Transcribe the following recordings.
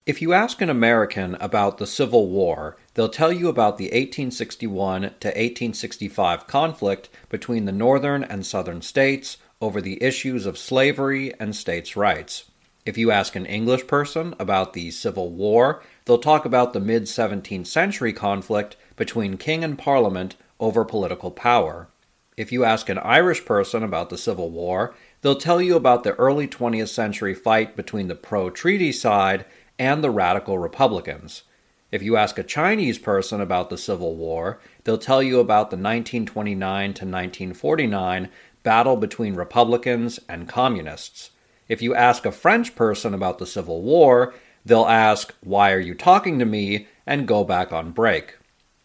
If you ask an American about the Civil War, they'll tell you about the 1861 to 1865 conflict between the northern and southern states over the issues of slavery and states' rights. If you ask an English person about the Civil War, they'll talk about the mid-17th century conflict between king and parliament over political power. If you ask an Irish person about the Civil War, they'll tell you about the early 20th century fight between the pro-treaty side and the radical Republicans. If you ask a Chinese person about the Civil War, they'll tell you about the 1929 to 1949 battle between Republicans and Communists. If you ask a French person about the Civil War, they'll ask, "Why are you talking to me?" and go back on break.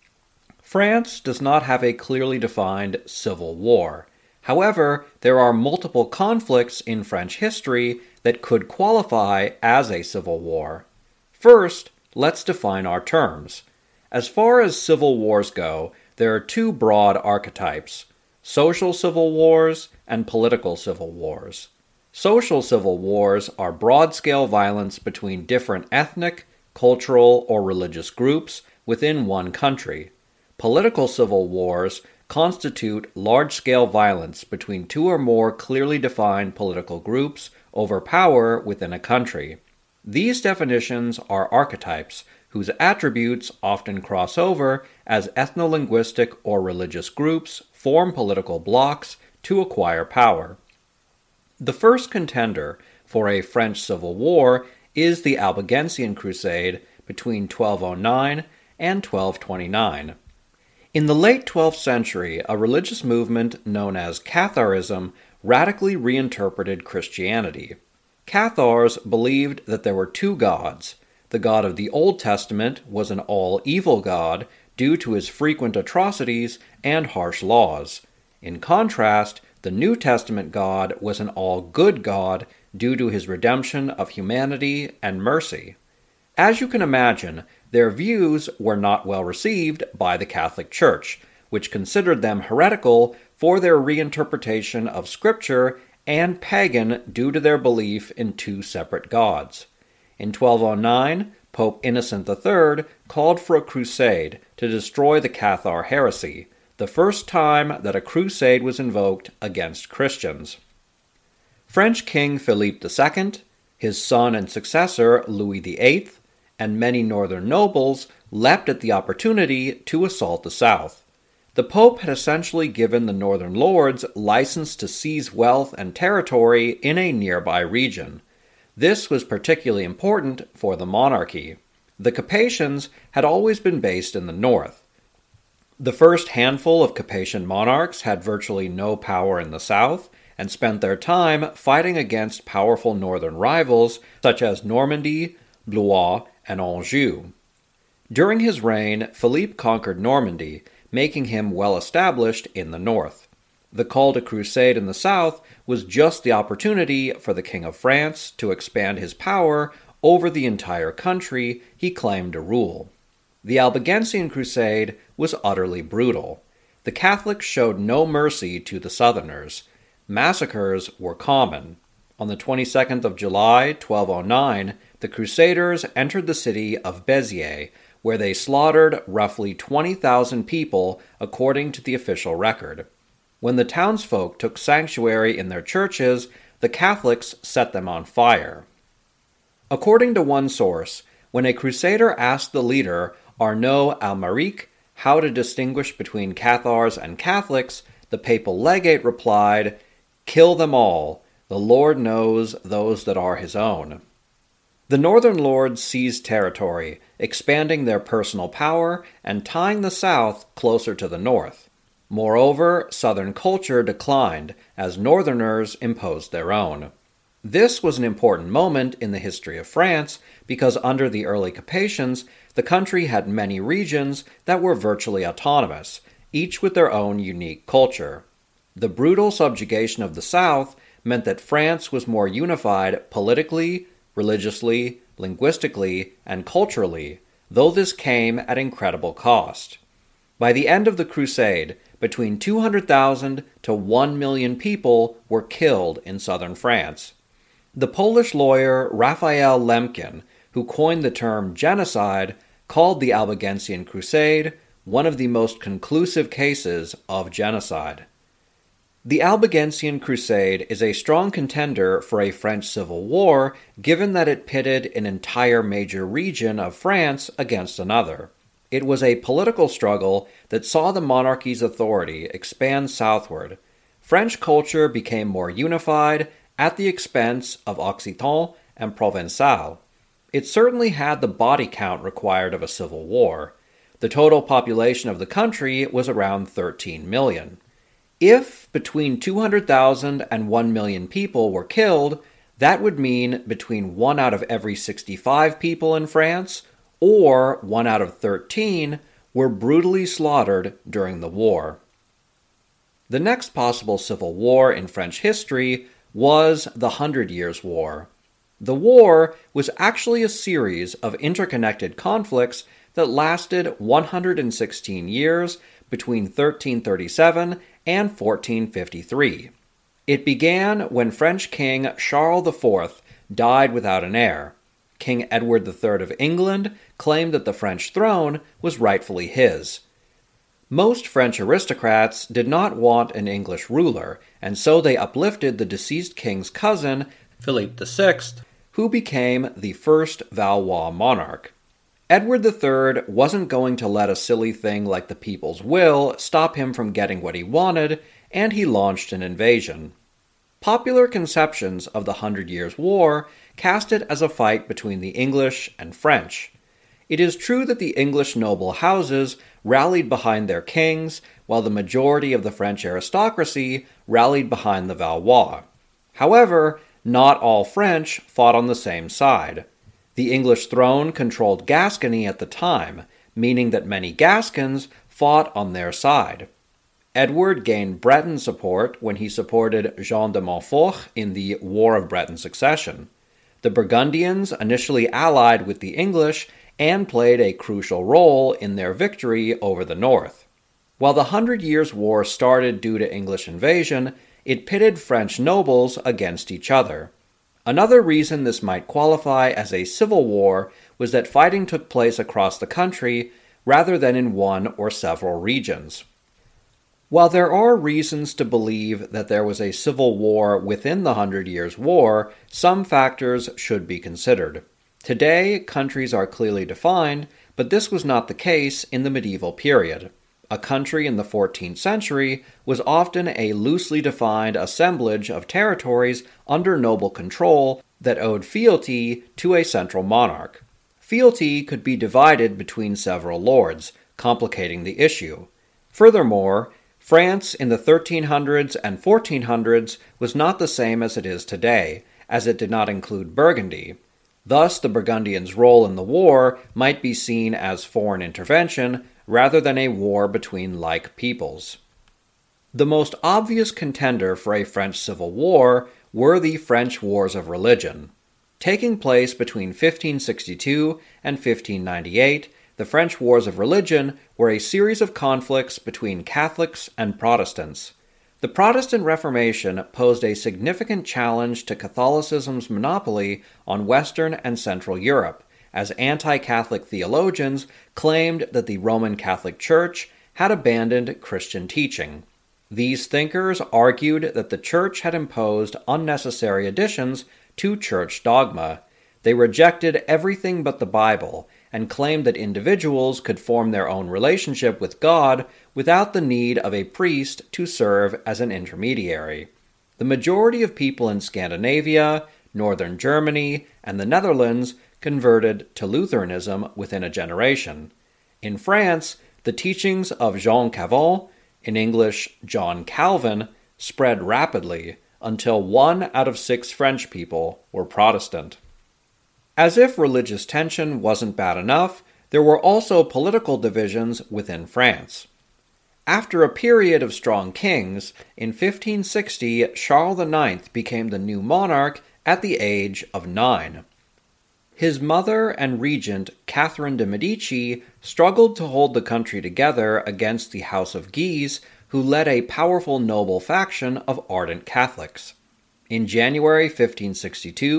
France does not have a clearly defined civil war. However, there are multiple conflicts in French history that could qualify as a civil war. First, let's define our terms. As far as civil wars go, there are two broad archetypes: social civil wars and political civil wars. Social civil wars are broad-scale violence between different ethnic, cultural, or religious groups within one country. Political civil wars constitute large-scale violence between two or more clearly defined political groups over power within a country. These definitions are archetypes whose attributes often cross over as ethno-linguistic or religious groups form political blocs to acquire power. The first contender for a French civil war is the Albigensian Crusade between 1209 and 1229. In the late 12th century, a religious movement known as Catharism radically reinterpreted Christianity. Cathars believed that there were two gods. The God of the Old Testament was an all-evil God due to his frequent atrocities and harsh laws. In contrast, the New Testament God was an all-good God due to his redemption of humanity and mercy. As you can imagine, their views were not well received by the Catholic Church, which considered them heretical for their reinterpretation of Scripture and pagan due to their belief in two separate gods. In 1209, Pope Innocent III called for a crusade to destroy the Cathar heresy, the first time that a crusade was invoked against Christians. French King Philippe II, his son and successor Louis VIII, and many northern nobles leapt at the opportunity to assault the south. The Pope had essentially given the northern lords license to seize wealth and territory in a nearby region. This was particularly important for the monarchy. The Capetians had always been based in the north. The first handful of Capetian monarchs had virtually no power in the south and spent their time fighting against powerful northern rivals such as Normandy, Blois, and Anjou. During his reign, Philippe conquered Normandy, making him well established in the north. The call to crusade in the south was just the opportunity for the King of France to expand his power over the entire country he claimed to rule. The Albigensian Crusade was utterly brutal. The Catholics showed no mercy to the Southerners. Massacres were common. On the 22nd of July, 1209, the Crusaders entered the city of Béziers, where they slaughtered roughly 20,000 people according to the official record. When the townsfolk took sanctuary in their churches, the Catholics set them on fire. According to one source, when a crusader asked the leader, Arnaud Almaric, how to distinguish between Cathars and Catholics, the papal legate replied, "Kill them all. The Lord knows those that are his own." The northern lords seized territory, expanding their personal power and tying the south closer to the north. Moreover, southern culture declined as northerners imposed their own. This was an important moment in the history of France because under the early Capetians, the country had many regions that were virtually autonomous, each with their own unique culture. The brutal subjugation of the south meant that France was more unified politically, religiously, linguistically, and culturally, though this came at incredible cost. By the end of the Crusade, between 200,000 to 1 million people were killed in southern France. The Polish lawyer Raphael Lemkin, who who coined the term genocide, called the Albigensian Crusade one of the most conclusive cases of genocide. The Albigensian Crusade is a strong contender for a French civil war, given that it pitted an entire major region of France against another. It was a political struggle that saw the monarchy's authority expand southward. French culture became more unified at the expense of Occitan and Provençal. It certainly had the body count required of a civil war. The total population of the country was around 13 million. If between 200,000 and 1 million people were killed, that would mean between 1 out of every 65 people in France or 1 out of 13 were brutally slaughtered during the war. The next possible civil war in French history was the Hundred Years' War. The war was actually a series of interconnected conflicts that lasted 116 years between 1337 and 1453. It began when French King Charles IV died without an heir. King Edward III of England claimed that the French throne was rightfully his. Most French aristocrats did not want an English ruler, and so they uplifted the deceased king's cousin, Philippe VI, who became the first Valois monarch. Edward III wasn't going to let a silly thing like the people's will stop him from getting what he wanted, and he launched an invasion. Popular conceptions of the Hundred Years' War cast it as a fight between the English and French. It is true that the English noble houses rallied behind their kings, while the majority of the French aristocracy rallied behind the Valois. However, not all French fought on the same side. The English throne controlled Gascony at the time, meaning that many Gascons fought on their side. Edward gained Breton support when he supported Jean de Montfort in the War of Breton Succession. The Burgundians initially allied with the English and played a crucial role in their victory over the north. While the Hundred Years' War started due to English invasion, it pitted French nobles against each other. Another reason this might qualify as a civil war was that fighting took place across the country rather than in one or several regions. While there are reasons to believe that there was a civil war within the Hundred Years' War, some factors should be considered. Today, countries are clearly defined, but this was not the case in the medieval period. A country in the 14th century was often a loosely defined assemblage of territories under noble control that owed fealty to a central monarch. Fealty could be divided between several lords, complicating the issue. Furthermore, France in the 1300s and 1400s was not the same as it is today, as it did not include Burgundy. Thus, the Burgundians' role in the war might be seen as foreign intervention rather than a war between like peoples. The most obvious contender for a French civil war were the French Wars of Religion. Taking place between 1562 and 1598, the French Wars of Religion were a series of conflicts between Catholics and Protestants. The Protestant Reformation posed a significant challenge to Catholicism's monopoly on Western and Central Europe, as anti-Catholic theologians claimed that the Roman Catholic Church had abandoned Christian teaching. These thinkers argued that the Church had imposed unnecessary additions to church dogma. They rejected everything but the Bible and claimed that individuals could form their own relationship with God without the need of a priest to serve as an intermediary. The majority of people in Scandinavia, northern Germany, and the Netherlands converted to Lutheranism within a generation. In France, the teachings of Jean Calvin, in English John Calvin, spread rapidly until 1 out of 6 French people were Protestant. As if religious tension wasn't bad enough, there were also political divisions within France. After a period of strong kings, in 1560 Charles IX became the new monarch at the age of 9. His mother and regent, Catherine de' Medici, struggled to hold the country together against the House of Guise, who led a powerful noble faction of ardent Catholics. In January 1562,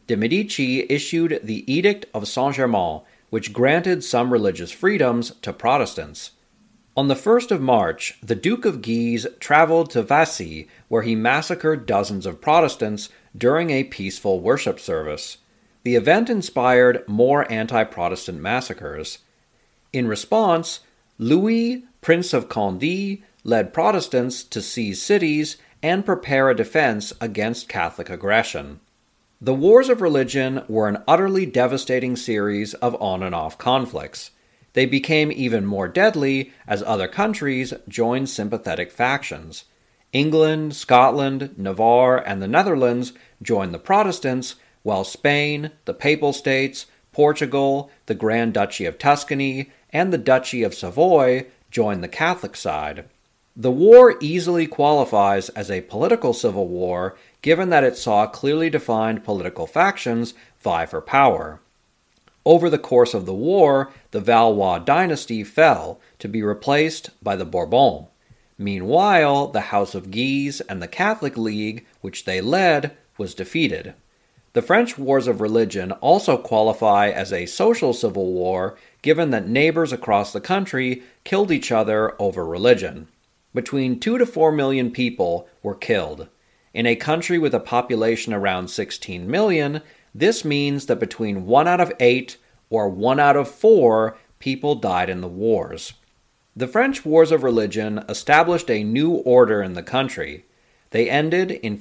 de' Medici issued the Edict of Saint-Germain, which granted some religious freedoms to Protestants. On the 1st of March, the Duke of Guise traveled to Vassy, where he massacred dozens of Protestants during a peaceful worship service. The event inspired more anti-Protestant massacres. In response, Louis, Prince of Condé, led Protestants to seize cities and prepare a defense against Catholic aggression. The wars of religion were an utterly devastating series of on-and-off conflicts. They became even more deadly as other countries joined sympathetic factions. England, Scotland, Navarre, and the Netherlands joined the Protestants, while Spain, the Papal States, Portugal, the Grand Duchy of Tuscany, and the Duchy of Savoy joined the Catholic side. The war easily qualifies as a political civil war, given that it saw clearly defined political factions vie for power. Over the course of the war, the Valois dynasty fell to be replaced by the Bourbons. Meanwhile, the House of Guise and the Catholic League, which they led, was defeated. The French Wars of Religion also qualify as a social civil war, given that neighbors across the country killed each other over religion. Between 2 to 4 million people were killed. In a country with a population around 16 million, this means that between 1 out of 8 or 1 out of 4 people died in the wars. The French Wars of Religion established a new order in the country. They ended in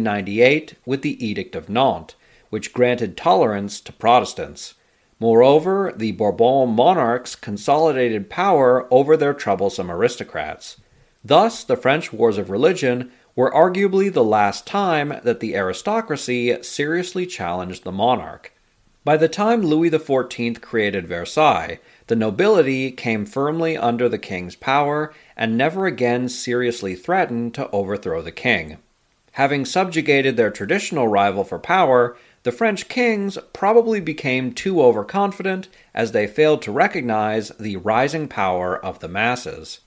1598 with the Edict of Nantes, which granted tolerance to Protestants. Moreover, the Bourbon monarchs consolidated power over their troublesome aristocrats. Thus, the French Wars of Religion were arguably the last time that the aristocracy seriously challenged the monarch. By the time Louis XIV created Versailles, the nobility came firmly under the king's power and never again seriously threatened to overthrow the king. Having subjugated their traditional rival for power, the French kings probably became too overconfident as they failed to recognize the rising power of the masses.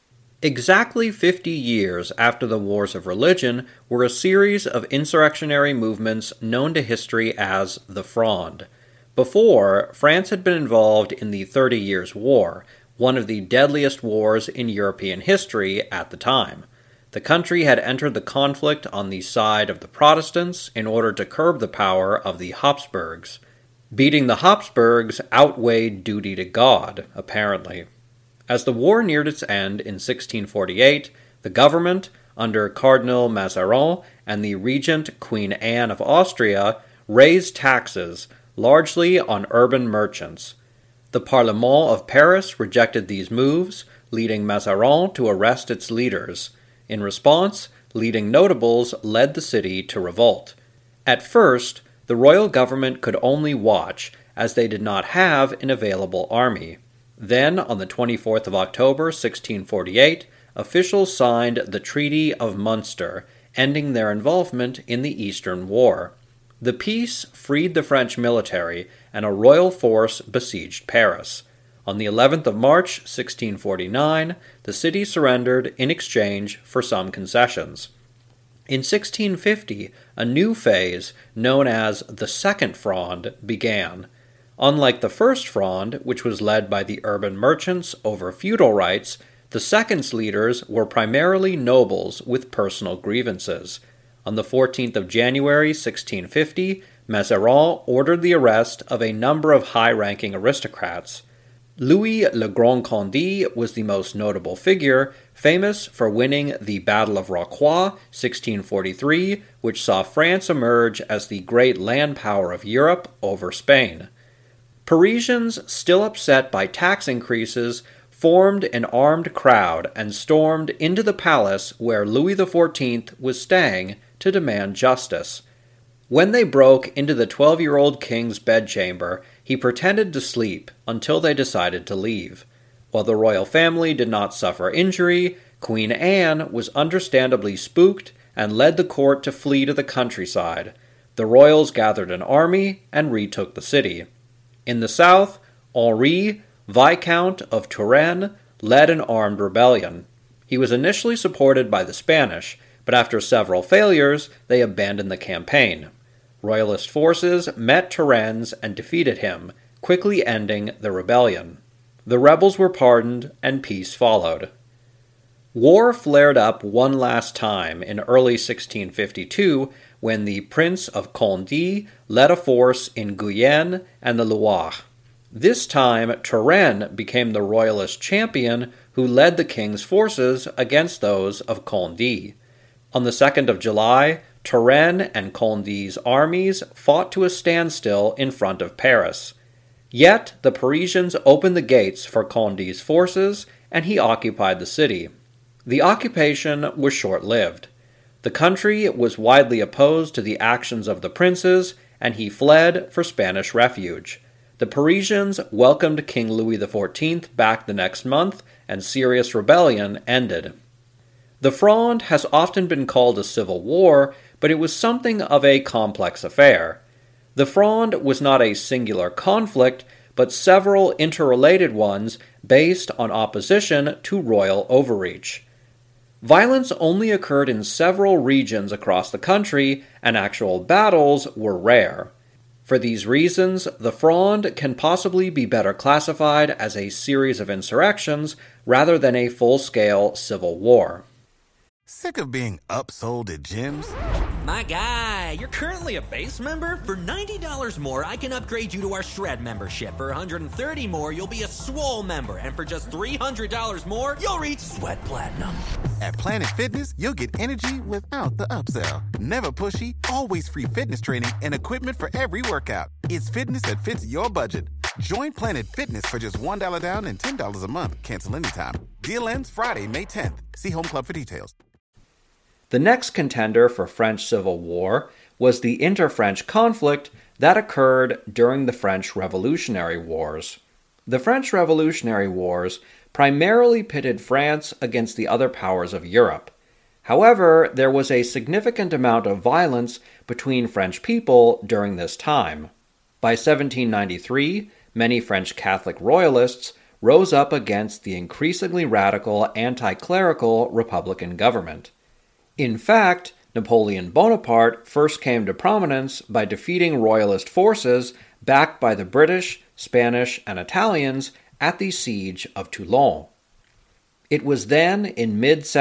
Exactly 50 years after the Wars of Religion were a series of insurrectionary movements known to history as the Fronde. Before, France had been involved in the 30 Years' War, one of the deadliest wars in European history at the time. The country had entered the conflict on the side of the Protestants in order to curb the power of the Habsburgs. Beating the Habsburgs outweighed duty to God, apparently. As the war neared its end in 1648, the government, under Cardinal Mazarin and the regent Queen Anne of Austria, raised taxes, largely on urban merchants. The Parlement of Paris rejected these moves, leading Mazarin to arrest its leaders. In response, leading notables led the city to revolt. At first, the royal government could only watch, as they did not have an available army. Then, on the 24th of October, 1648, officials signed the Treaty of Munster, ending their involvement in the Eastern War. The peace freed the French military, and a royal force besieged Paris. On the 11th of March, 1649, the city surrendered in exchange for some concessions. In 1650, a new phase, known as the Second Fronde, began. Unlike the First Fronde, which was led by the urban merchants over feudal rights, the Second's leaders were primarily nobles with personal grievances. On the 14th of January, 1650, Mazarin ordered the arrest of a number of high-ranking aristocrats. Louis le Grand Condé was the most notable figure, famous for winning the Battle of Rocroi, 1643, which saw France emerge as the great land power of Europe over Spain. Parisians, still upset by tax increases, formed an armed crowd and stormed into the palace where Louis XIV was staying to demand justice. When they broke into the 12-year-old king's bedchamber, he pretended to sleep until they decided to leave. While the royal family did not suffer injury, Queen Anne was understandably spooked and led the court to flee to the countryside. The royals gathered an army and retook the city. In the south, Henri, Viscount of Turenne, led an armed rebellion. He was initially supported by the Spanish, but after several failures, they abandoned the campaign. Royalist forces met Turenne and defeated him, quickly ending the rebellion. The rebels were pardoned, and peace followed. War flared up one last time in early 1652 when the Prince of Condé led a force in Guyenne and the Loire. This time, Turenne became the royalist champion who led the king's forces against those of Condé. On the 2nd of July, Turenne and Condé's armies fought to a standstill in front of Paris. Yet, the Parisians opened the gates for Condé's forces, and he occupied the city. The occupation was short-lived. The country was widely opposed to the actions of the princes, and he fled for Spanish refuge. The Parisians welcomed King Louis XIV back the next month, and serious rebellion ended. The Fronde has often been called a civil war, but it was something of a complex affair. The Fronde was not a singular conflict, but several interrelated ones based on opposition to royal overreach. Violence only occurred in several regions across the country, and actual battles were rare. For these reasons, the Fronde can possibly be better classified as a series of insurrections rather than a full-scale civil war. Sick of being upsold at gyms? My guy, you're currently a base member? For $90 more, I can upgrade you to our Shred membership. For $130 more, you'll be a Swole member. And for just $300 more, you'll reach Sweat Platinum. At Planet Fitness, you'll get energy without the upsell. Never pushy, always free fitness training and equipment for every workout. It's fitness that fits your budget. Join Planet Fitness for just $1 down and $10 a month. Cancel anytime. Deal ends Friday, May 10th. See Home Club for details. The next contender for French Civil War was the inter-French conflict that occurred during the French Revolutionary Wars. The French Revolutionary Wars primarily pitted France against the other powers of Europe. However, there was a significant amount of violence between French people during this time. By 1793, many French Catholic royalists rose up against the increasingly radical anti-clerical Republican government. In fact, Napoleon Bonaparte first came to prominence by defeating royalist forces backed by the British, Spanish, and Italians at the Siege of Toulon. It was then, in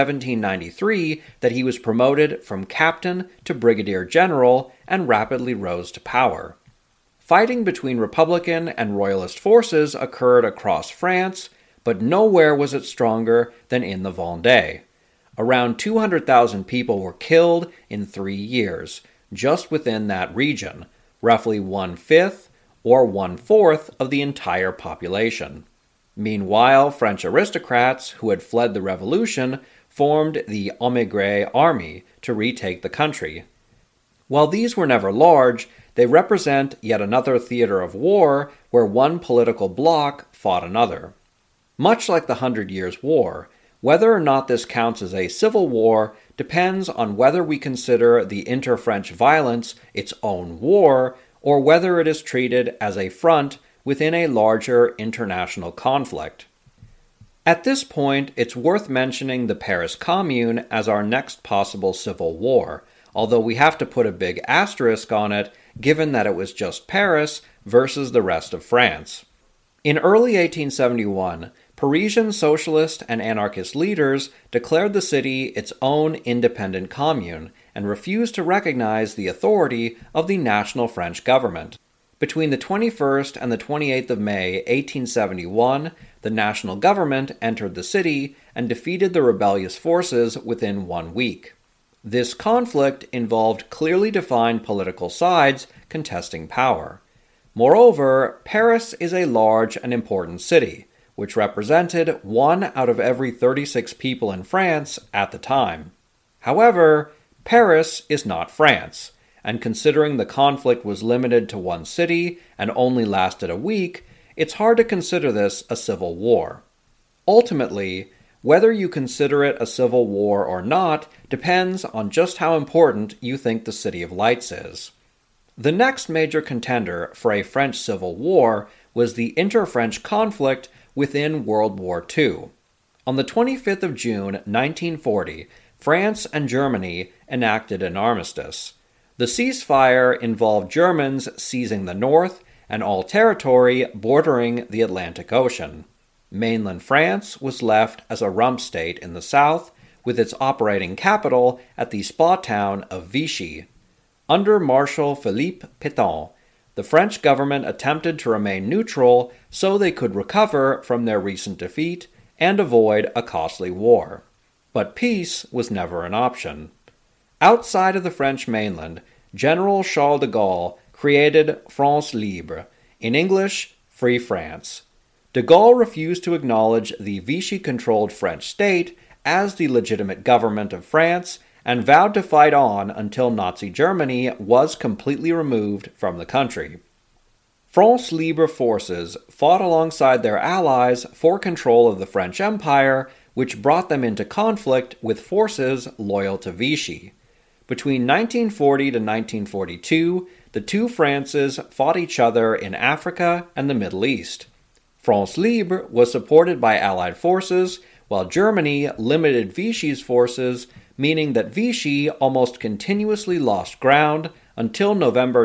mid-1793, that he was promoted from captain to brigadier general and rapidly rose to power. Fighting between Republican and Royalist forces occurred across France, but nowhere was it stronger than in the Vendée. Around 200,000 people were killed in 3 years, just within that region, roughly 1/5 or 1/4 of the entire population. Meanwhile, French aristocrats who had fled the revolution formed the émigré army to retake the country. While these were never large, they represent yet another theater of war where one political bloc fought another. Much like the 100 Years' War, whether or not this counts as a civil war depends on whether we consider the inter-French violence its own war, or whether it is treated as a front within a larger international conflict. At this point, it's worth mentioning the Paris Commune as our next possible civil war, although we have to put a big asterisk on it given that it was just Paris versus the rest of France. In early 1871, Parisian socialist and anarchist leaders declared the city its own independent commune and refused to recognize the authority of the national French government. Between the 21st and the 28th of May, 1871, the national government entered the city and defeated the rebellious forces within 1 week. This conflict involved clearly defined political sides contesting power. Moreover, Paris is a large and important city, which represented 1 out of every 36 people in France at the time. However, Paris is not France, and considering the conflict was limited to one city and only lasted a week, it's hard to consider this a civil war. Ultimately, whether you consider it a civil war or not depends on just how important you think the City of Lights is. The next major contender for a French civil war was the inter-French conflict within World War II. On the 25th of June, 1940, France and Germany enacted an armistice. The ceasefire involved Germans seizing the north and all territory bordering the Atlantic Ocean. Mainland France was left as a rump state in the south, with its operating capital at the spa town of Vichy. Under Marshal Philippe Pétain, the French government attempted to remain neutral so they could recover from their recent defeat and avoid a costly war. But peace was never an option. Outside of the French mainland, General Charles de Gaulle created France Libre, in English, Free France. De Gaulle refused to acknowledge the Vichy-controlled French state as the legitimate government of France and vowed to fight on until Nazi Germany was completely removed from the country. France Libre forces fought alongside their allies for control of the French Empire, which brought them into conflict with forces loyal to Vichy. Between 1940 to 1942, the two Frances fought each other in Africa and the Middle East. France Libre was supported by Allied forces, while Germany limited Vichy's forces, meaning that Vichy almost continuously lost ground until November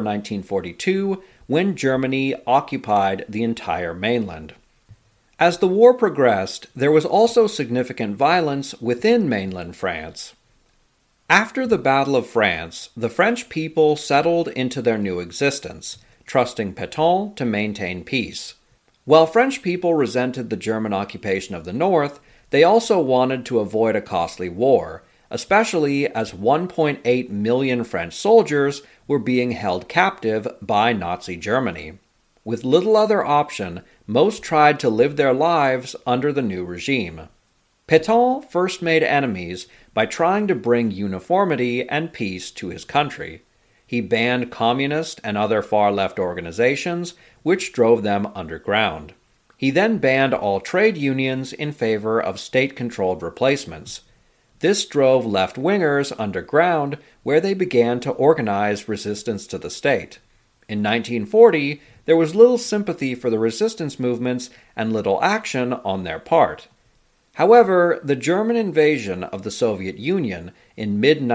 1942, when Germany occupied the entire mainland. As the war progressed, there was also significant violence within mainland France. After the Battle of France, the French people settled into their new existence, trusting Pétain to maintain peace. While French people resented the German occupation of the north, they also wanted to avoid a costly war, especially as 1.8 million French soldiers were being held captive by Nazi Germany. With little other option, most tried to live their lives under the new regime. Pétain first made enemies by trying to bring uniformity and peace to his country. He banned communist and other far-left organizations, which drove them underground. He then banned all trade unions in favor of state-controlled replacements. This drove left-wingers underground, where they began to organize resistance to the state. In 1940, there was little sympathy for the resistance movements and little action on their part. However, the German invasion of the Soviet Union in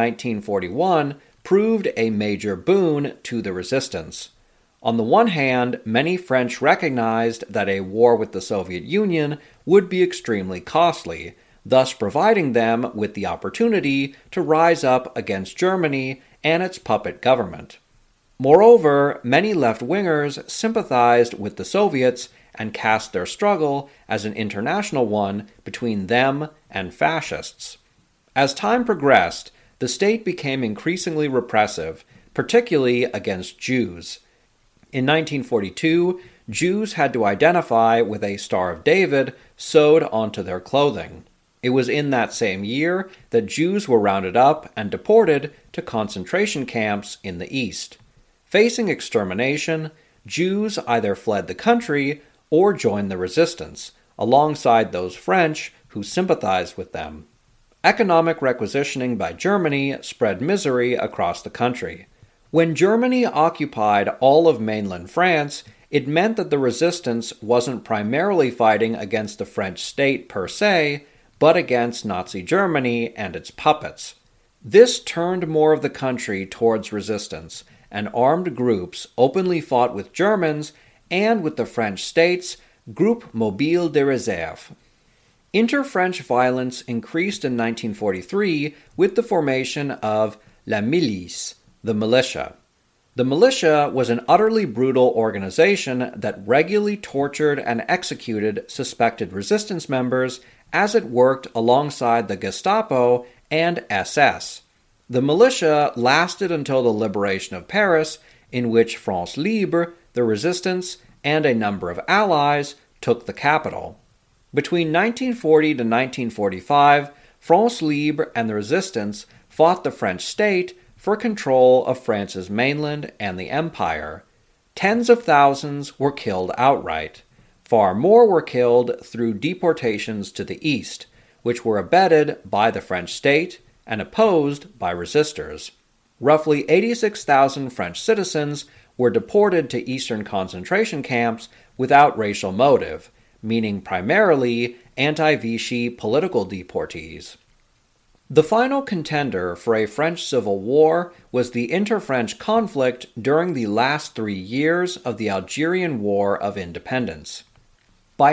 mid-1941 proved a major boon to the resistance. On the one hand, many French recognized that a war with the Soviet Union would be extremely costly, thus providing them with the opportunity to rise up against Germany and its puppet government. Moreover, many left-wingers sympathized with the Soviets and cast their struggle as an international one between them and fascists. As time progressed, the state became increasingly repressive, particularly against Jews. In 1942, Jews had to identify with a Star of David sewed onto their clothing. It was in that same year that Jews were rounded up and deported to concentration camps in the East. Facing extermination, Jews either fled the country or joined the resistance, alongside those French who sympathized with them. Economic requisitioning by Germany spread misery across the country. When Germany occupied all of mainland France, it meant that the resistance wasn't primarily fighting against the French state per se, but against Nazi Germany and its puppets. This turned more of the country towards resistance, and armed groups openly fought with Germans and with the French states' Groupe Mobile de Réserve. Inter-French violence increased in 1943 with the formation of La Milice, the militia. The militia was an utterly brutal organization that regularly tortured and executed suspected resistance members as it worked alongside the Gestapo and SS. The militia lasted until the liberation of Paris, in which France Libre, the resistance, and a number of allies took the capital. Between 1940 to 1945, France Libre and the resistance fought the French state for control of France's mainland and the empire. Tens of thousands were killed outright. Far more were killed through deportations to the east, which were abetted by the French state and opposed by resistors. Roughly 86,000 French citizens were deported to eastern concentration camps without racial motive, meaning primarily anti-Vichy political deportees. The final contender for a French civil war was the inter-French conflict during the last 3 years of the Algerian War of Independence. By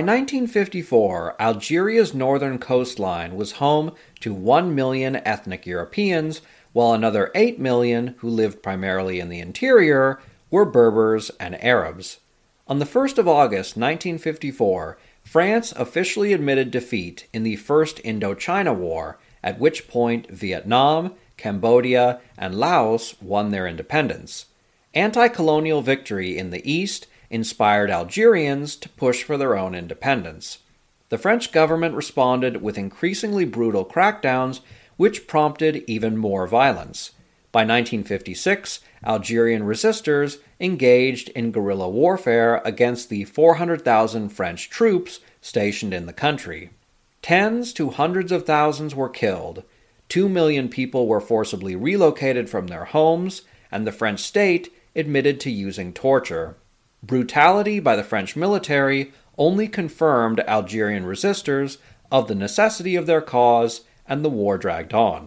1954, Algeria's northern coastline was home to 1 million ethnic Europeans, while another 8 million, who lived primarily in the interior, were Berbers and Arabs. On the 1st of August 1954, France officially admitted defeat in the First Indochina War, at which point Vietnam, Cambodia, and Laos won their independence. Anti-colonial victory in the East inspired Algerians to push for their own independence. The French government responded with increasingly brutal crackdowns, which prompted even more violence. By 1956, Algerian resistors engaged in guerrilla warfare against the 400,000 French troops stationed in the country. Tens to hundreds of thousands were killed, 2 million people were forcibly relocated from their homes, and the French state admitted to using torture. Brutality by the French military only confirmed Algerian resistors of the necessity of their cause, and the war dragged on.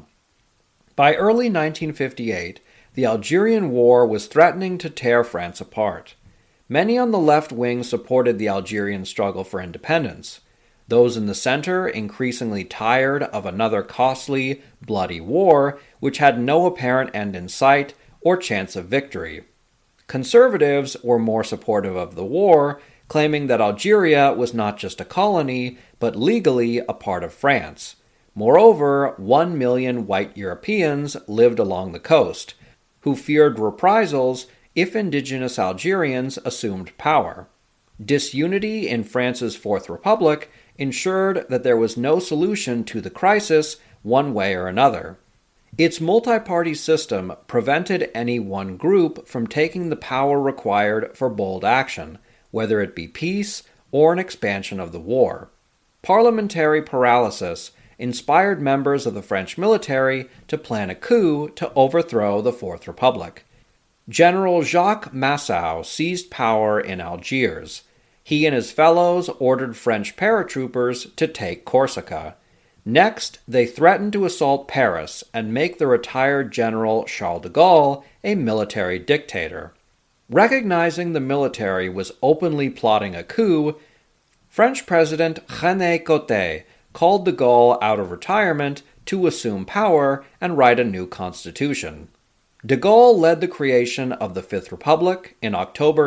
By early 1958, the Algerian War was threatening to tear France apart. Many on the left wing supported the Algerian struggle for independence. Those in the center increasingly tired of another costly, bloody war which had no apparent end in sight or chance of victory. Conservatives were more supportive of the war, claiming that Algeria was not just a colony, but legally a part of France. Moreover, 1 million white Europeans lived along the coast, who feared reprisals if indigenous Algerians assumed power. Disunity in France's Fourth Republic ensured that there was no solution to the crisis one way or another. Its multi-party system prevented any one group from taking the power required for bold action, whether it be peace or an expansion of the war. Parliamentary paralysis inspired members of the French military to plan a coup to overthrow the Fourth Republic. General Jacques Massaw seized power in Algiers. He and his fellows ordered French paratroopers to take Corsica. Next, they threatened to assault Paris and make the retired General Charles de Gaulle a military dictator. Recognizing the military was openly plotting a coup, French President René Coty called de Gaulle out of retirement to assume power and write a new constitution. De Gaulle led the creation of the Fifth Republic in October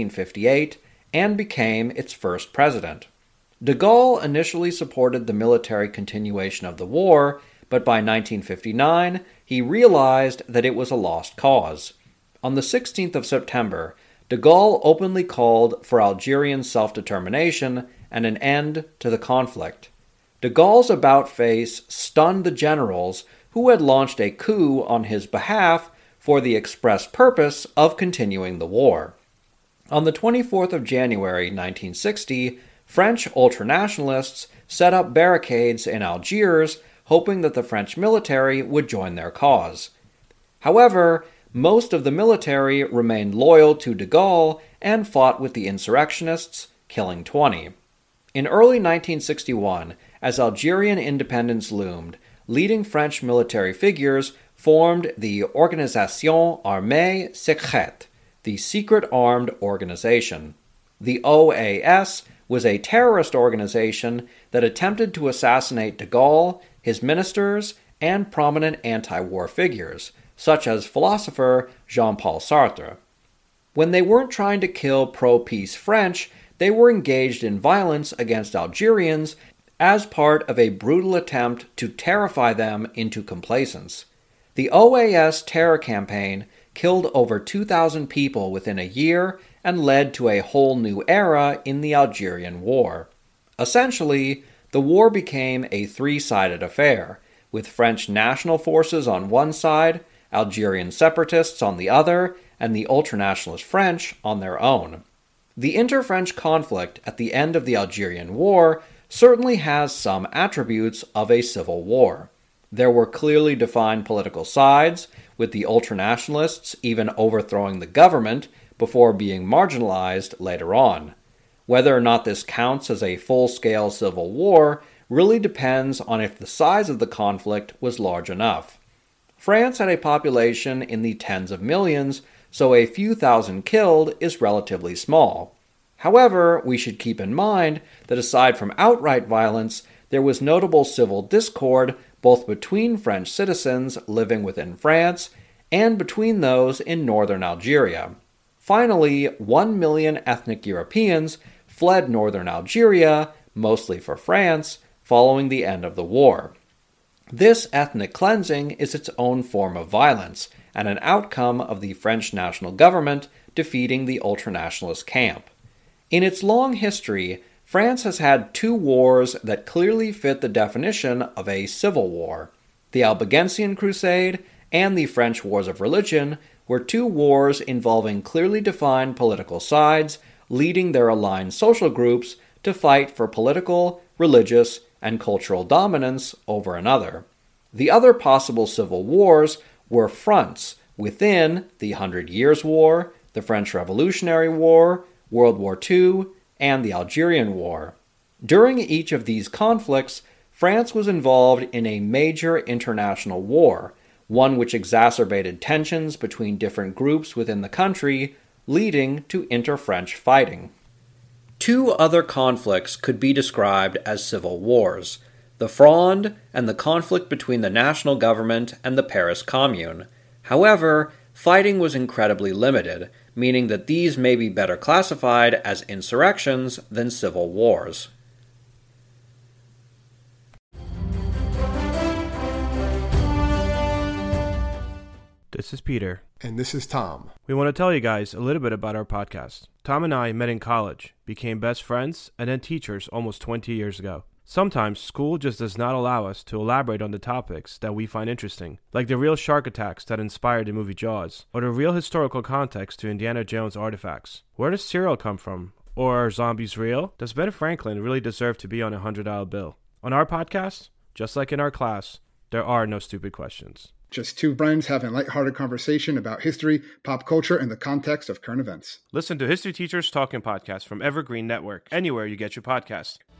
1958 and became its first president. De Gaulle initially supported the military continuation of the war, but by 1959 he realized that it was a lost cause. On the 16th of September, de Gaulle openly called for Algerian self-determination and an end to the conflict. De Gaulle's about-face stunned the generals who had launched a coup on his behalf for the express purpose of continuing the war. On the 24th of January 1960, French ultranationalists set up barricades in Algiers, hoping that the French military would join their cause. However, most of the military remained loyal to de Gaulle and fought with the insurrectionists, killing 20. In early 1961, as Algerian independence loomed, leading French military figures formed the Organisation Armée Secrète, the Secret Armed Organization. The OAS was a terrorist organization that attempted to assassinate de Gaulle, his ministers, and prominent anti-war figures, such as philosopher Jean-Paul Sartre. When they weren't trying to kill pro-peace French, they were engaged in violence against Algerians as part of a brutal attempt to terrify them into complacence. The OAS terror campaign killed over 2,000 people within a year and led to a whole new era in the Algerian War. Essentially, the war became a three-sided affair, with French national forces on one side, Algerian separatists on the other, and the ultranationalist French on their own. The inter-French conflict at the end of the Algerian War certainly has some attributes of a civil war. There were clearly defined political sides, with the ultranationalists even overthrowing the government before being marginalized later on. Whether or not this counts as a full-scale civil war really depends on if the size of the conflict was large enough. France had a population in the tens of millions, so a few thousand killed is relatively small. However, we should keep in mind that aside from outright violence, there was notable civil discord both between French citizens living within France and between those in northern Algeria. Finally, 1 million ethnic Europeans fled northern Algeria, mostly for France, following the end of the war. This ethnic cleansing is its own form of violence, and an outcome of the French national government defeating the ultranationalist camp. In its long history, France has had two wars that clearly fit the definition of a civil war. The Albigensian Crusade and the French Wars of Religion were two wars involving clearly defined political sides, leading their aligned social groups to fight for political, religious, and cultural dominance over another. The other possible civil wars were fronts within the 100 Years' War, the French Revolutionary War, World War II, and the Algerian War. During each of these conflicts, France was involved in a major international war, one which exacerbated tensions between different groups within the country, leading to inter-French fighting. Two other conflicts could be described as civil wars: the Fronde and the conflict between the national government and the Paris Commune. However, fighting was incredibly limited, meaning that these may be better classified as insurrections than civil wars. This is Peter. And this is Tom. We want to tell you guys a little bit about our podcast. Tom and I met in college, became best friends, and then teachers almost 20 years ago. Sometimes school just does not allow us to elaborate on the topics that we find interesting, like the real shark attacks that inspired the movie Jaws, or the real historical context to Indiana Jones artifacts. Where does cereal come from? Or are zombies real? Does Ben Franklin really deserve to be on a $100 bill? On our podcast, just like in our class, there are no stupid questions. Just two friends having a lighthearted conversation about history, pop culture, and the context of current events. Listen to History Teachers Talking Podcast from Evergreen Network, anywhere you get your podcasts.